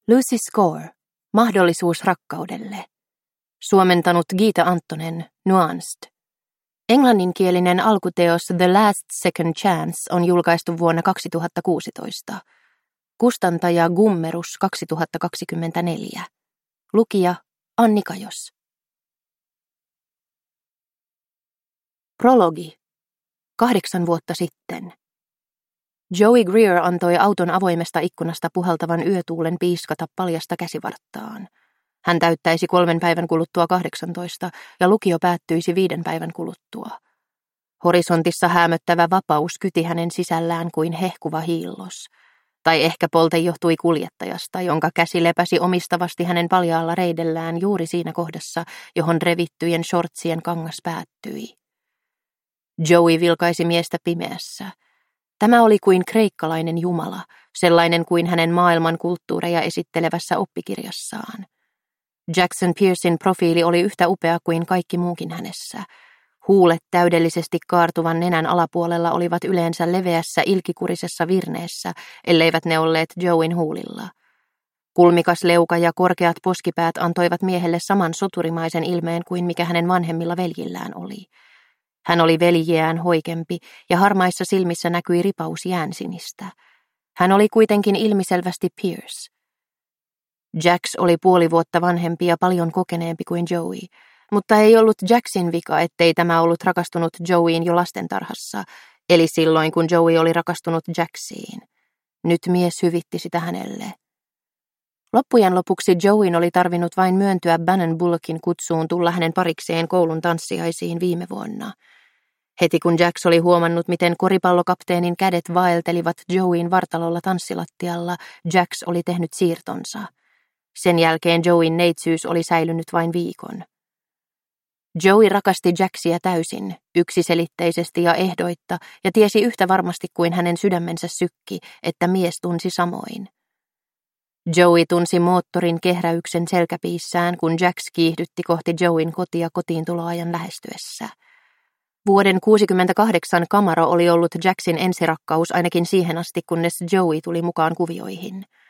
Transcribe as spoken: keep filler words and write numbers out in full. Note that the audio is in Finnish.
Lucy Score, mahdollisuus rakkaudelle. Suomentanut Giita Anttonen, Nuanced. Englanninkielinen alkuteos The Last Second Chance on julkaistu vuonna kaksituhattakuusitoista. Kustantaja Gummerus kaksituhattakaksikymmentäneljä. Lukija Anni Kajos. Prologi. Kahdeksan vuotta sitten. Joey Greer antoi auton avoimesta ikkunasta puhaltavan yötuulen piiskata paljasta käsivarttaan. Hän täyttäisi kolmen päivän kuluttua kahdeksantoista ja lukio päättyisi viiden päivän kuluttua. Horisontissa häämöttävä vapaus kyti hänen sisällään kuin hehkuva hiillos. Tai ehkä polte johtui kuljettajasta, jonka käsi lepäsi omistavasti hänen paljaalla reidellään juuri siinä kohdassa, johon revittyjen shortsien kangas päättyi. Joey vilkaisi miestä pimeässä. Tämä oli kuin kreikkalainen jumala, sellainen kuin hänen maailman kulttuureja esittelevässä oppikirjassaan. Jackson Piercein profiili oli yhtä upea kuin kaikki muukin hänessä. Huulet täydellisesti kaartuvan nenän alapuolella olivat yleensä leveässä ilkikurisessa virneessä, elleivät ne olleet Joeyn huulilla. Kulmikas leuka ja korkeat poskipäät antoivat miehelle saman soturimaisen ilmeen kuin mikä hänen vanhemmilla veljillään oli. Hän oli veljiään hoikempi ja harmaissa silmissä näkyi ripaus jäänsinistä. Hän oli kuitenkin ilmiselvästi Pierce. Jax oli puoli vuotta vanhempi ja paljon kokeneempi kuin Joey, mutta ei ollut Jacksin vika, ettei tämä ollut rakastunut Joeyin jo lastentarhassa, eli silloin kun Joey oli rakastunut Jaxiin. Nyt mies hyvitti sitä hänelle. Loppujen lopuksi Joeyn oli tarvinnut vain myöntyä Bannon Bullockin kutsuun tulla hänen parikseen koulun tanssiaisiin viime vuonna. Heti kun Jax oli huomannut, miten koripallokapteenin kädet vaeltelivat Joeyn vartalolla tanssilattialla, Jax oli tehnyt siirtonsa. Sen jälkeen Joeyn neitsyys oli säilynyt vain viikon. Joey rakasti Jaxia täysin, yksiselitteisesti ja ehdoitta, ja tiesi yhtä varmasti kuin hänen sydämensä sykki, että mies tunsi samoin. Joey tunsi moottorin kehräyksen selkäpiissään, kun Jax kiihdytti kohti Joeyn kotia kotiintuloajan lähestyessä. Vuoden kuusikymmentäkahdeksan Camaro oli ollut Jaxin ensirakkaus ainakin siihen asti, kunnes Joey tuli mukaan kuvioihin.